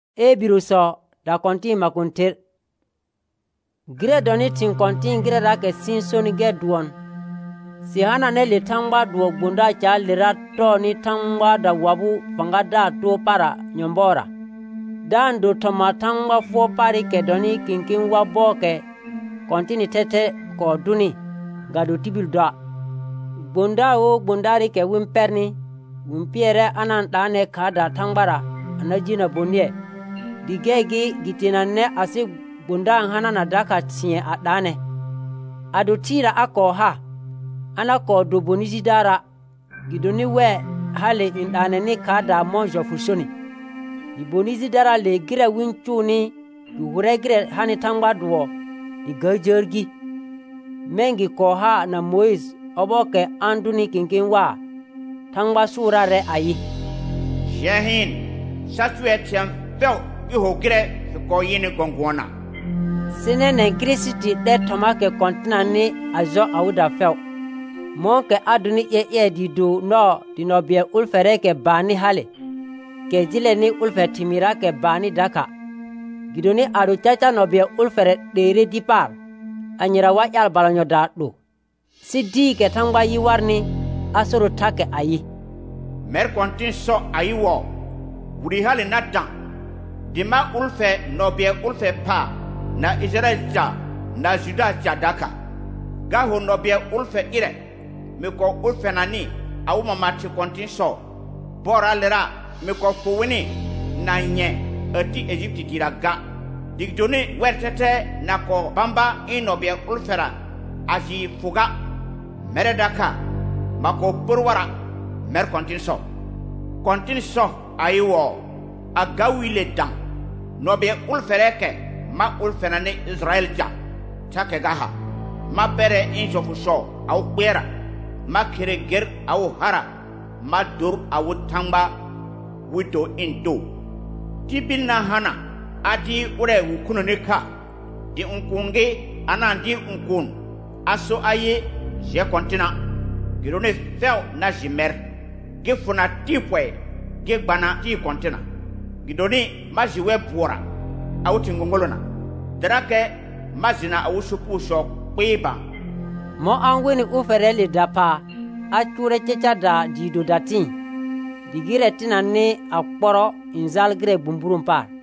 e biruso da kontin makunter gire doni tin kontin gire ra ke sinsoni ge duon si hana ne le tangba duo gunda cha lera to ni tangba da wabu fanga da to para nyombora dan do toma tangba fo pari ke doni kinkin wa boke kontini tete ko duni gado tibil da gunda o gundari ke wimperni wimpiere anan dane kada tangbara anajina bonye digegi gitinanne asi gunda hana na daka tie adane adotira akoha ana ko do bonisi dara gidoni we hale indane ni kada monjo fushoni di bonisi dara le gire winchuni du huregre hani tangba duo di gajergi mengi koha na Moise oboke anduni kinkin wa tangba surare ayi Jehin sasuetiam fel ihogre ko yini gongona sene ne Kristi de tomake kontinani ajo awuda fel monke aduni ye di do no di no bie ulfere ke bani hale ke jile ni ulfe timira ke bani daka gidoni adu chacha no bie ulfere dere dipar anyira wa yal balanyo da do sidi ke tangba yi warni asoro take ayi mer kontin so ayi wo wuri hale na dan dima ulfe no bie ulfe pa na Israel ja na Juda ja daka ga ho no bie ulfe ire me ko ulfe nani awu mama ti kontin so bora lera me ko fuwini na nye ati Egypt diraga digdoni wertete na ko bamba ino bie ulfera aji fuga mere daka mako purwara mer kontin so ayiwo agawile dan no bie ulfereke ma ulfena ne Israel ja take gaha ma bere injofu so au bera ma kere ger au hara ma dur au tamba wito indo tibina hana adi ure wukuno neka di unkunge anandi unkun aso aye je kontina girone fel na jimer gefuna tipwe ge gbana ti kontina gidoni majiwe buora awuti ngongolona drake mazina awusupu so peba mo angweni ufereli dapa achure checha da dido datin digire tinanne akporo inzalgre bumburumpa